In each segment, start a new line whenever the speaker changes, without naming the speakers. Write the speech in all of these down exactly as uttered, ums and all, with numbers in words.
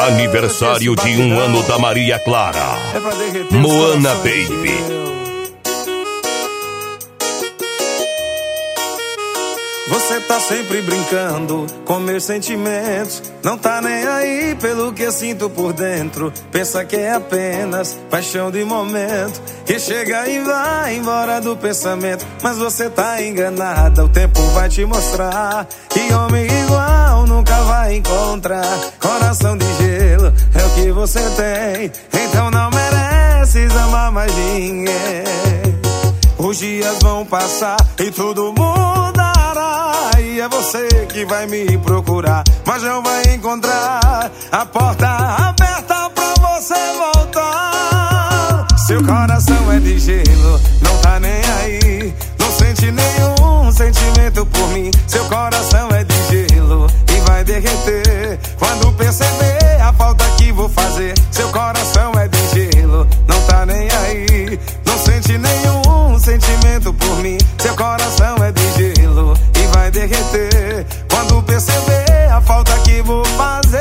Aniversário de um ano da Maria Clara. Moana Baby.
Você tá sempre brincando com meus sentimentos, não tá nem aí pelo que eu sinto por dentro. Pensa que é apenas paixão de momento, que chega e vai embora do pensamento. Mas você tá enganada, o tempo vai te mostrar que homem igual nunca vai encontrar. Coração de gelo é o que você tem, então não mereces amar mais ninguém. Os dias vão passar e tudo mudará, e é você que vai me procurar, mas não vai encontrar a porta aberta pra você voltar. Seu coração é de gelo, não tá nem aí, não sente nenhum sentimento por mim. Seu coração é de gelo e vai derreter quando perceber a falta que vou fazer. Seu coração é de gelo, não tá nem aí, não sente nenhum sentimento por mim. Seu coração é de gelo e vai derreter quando perceber a falta que vou fazer.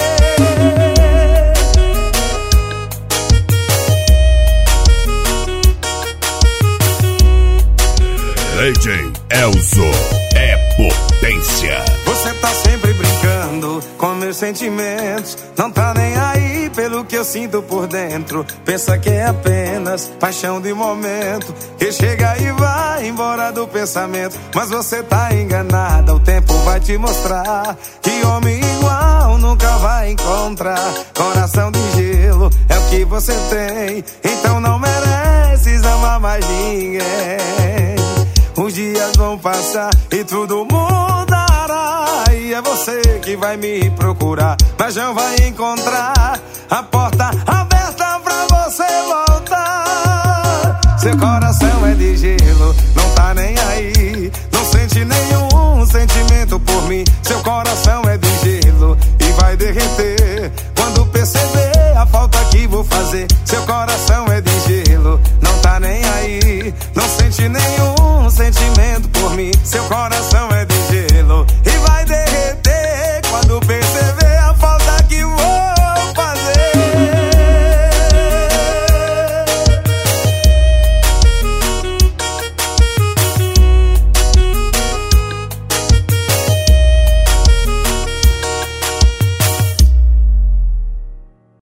D J Elzo é potência.
Você tá sempre brincando com meus sentimentos, não tá nem aí pelo que eu sinto por dentro. Pensa que é apenas paixão de momento, que chega e vai embora do pensamento. Mas você tá enganada, o tempo vai te mostrar que homem igual nunca vai encontrar. Coração de gelo é o que você tem, então não mereces amar mais ninguém. Os dias vão passar e tudo mudará, e é você que vai me procurar, mas não vai encontrar a porta aberta pra você voltar. Seu coração é de gelo, não tá nem aí, não sente nenhum sentimento por mim. Seu coração é de gelo e vai derreter quando perceber a falta que vou fazer. Seu coração é de gelo, não tá nem aí, não sente nenhum sentimento por mim. Seu coração